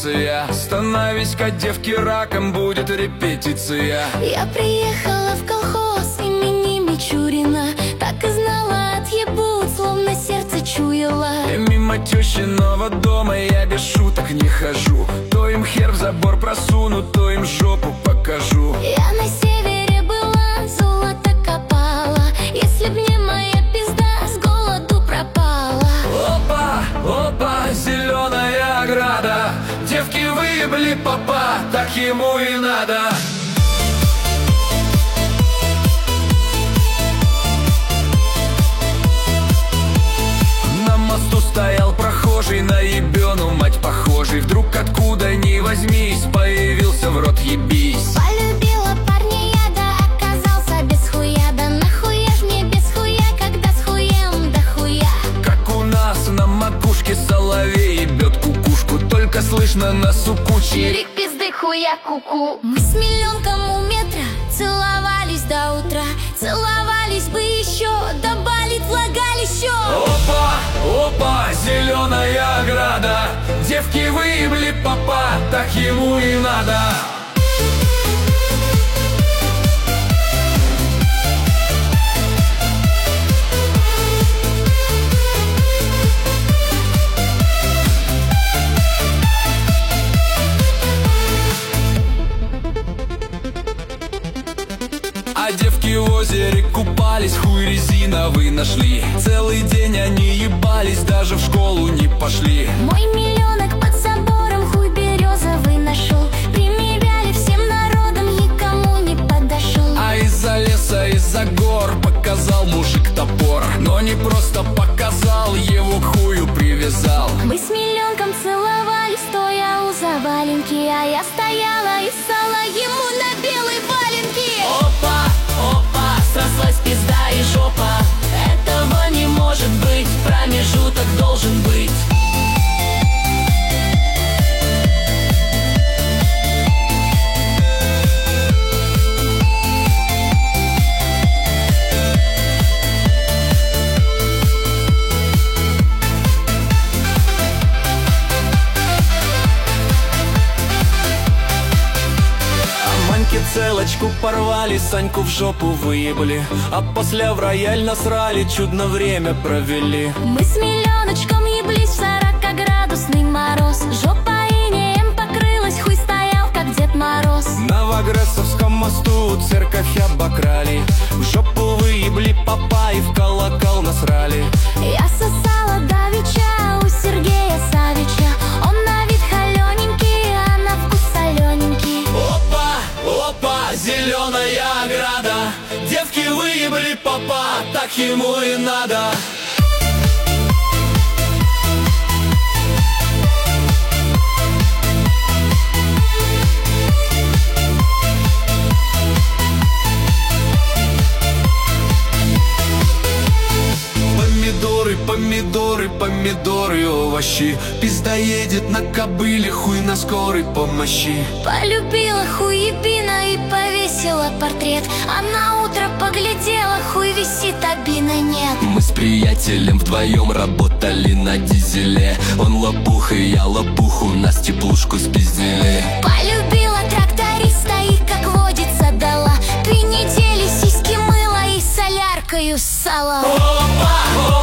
позиция. Становись-ка девки раком, будет репетиция. Я приехала в колхоз имени Мичурина. Так и знала, отъебут, словно сердце чуяла. И мимо тещиного дома я без шуток не хожу. То им хер в забор просуну, то им жопу покажу. Я на севере была, золото копала. Если б не моя пизда, с голоду пропала. Опа, опа, зеленая ограда. Девки выебли попа, так ему и надо. На мосту стоял прохожий, на ебену мать похожий. Вдруг откуда ни возьмись, появился в рот ебись. Полюбила парня я, да оказался без хуя. Да нахуя ж мне без хуя, когда с хуем да хуя. Как у нас на макушке соловей ебет кукушку, только слышно на сукучи Чирик пизды хуя куку. Мы с миллионком у метра целовались до утра. Целовались бы еще, да болит влагалище. Опа, опа, зеленая ограда. Девки выебли попа, так ему и надо. А девки в озере купались, хуй резиновый нашли. Целый день они ебались, даже в школу не пошли. Мой миллионок под забором хуй березовый нашел. Примеряли всем народом, никому не подошел. А из-за леса, из-за гор показал мужик топор. Но не просто показал, его к хую привязал. Мы с миллионком целовались, стоя у заваленки. А я стояла и ссала ему на белой валенке. Опа, опа, срослась пизда и жопа. Этого не может быть, промежуток должен быть. Целочку порвали, Саньку в жопу выебли. А после в рояль насрали, чудно время провели. Мы с миллионочком еблись в 40-градусный мороз. Жопа инеем покрылась, хуй стоял, как Дед Мороз. На Вагресовском мосту церковь обокрали. В жопу выебли попа и в колокол насрали. Я сосала давеча у Сергея Савича. Он на вид холененький, а на вкус солененький. Опа, опа, зеленая ограда. Девки выебли попа, так ему и надо. Помидоры, помидоры, помидоры, овощи. Пизда едет на кобыле, хуй на скорой помощи. Полюбила хуебина и повесила портрет. А на утро поглядела, хуй висит, а бина нет. Мы с приятелем вдвоем работали на дизеле. Он лопух и я лопуху, нас теплушку спиздили. Полюбила тракториста и, как водится, дала 2 недели сиськи мыла и соляркою ссала. Опа,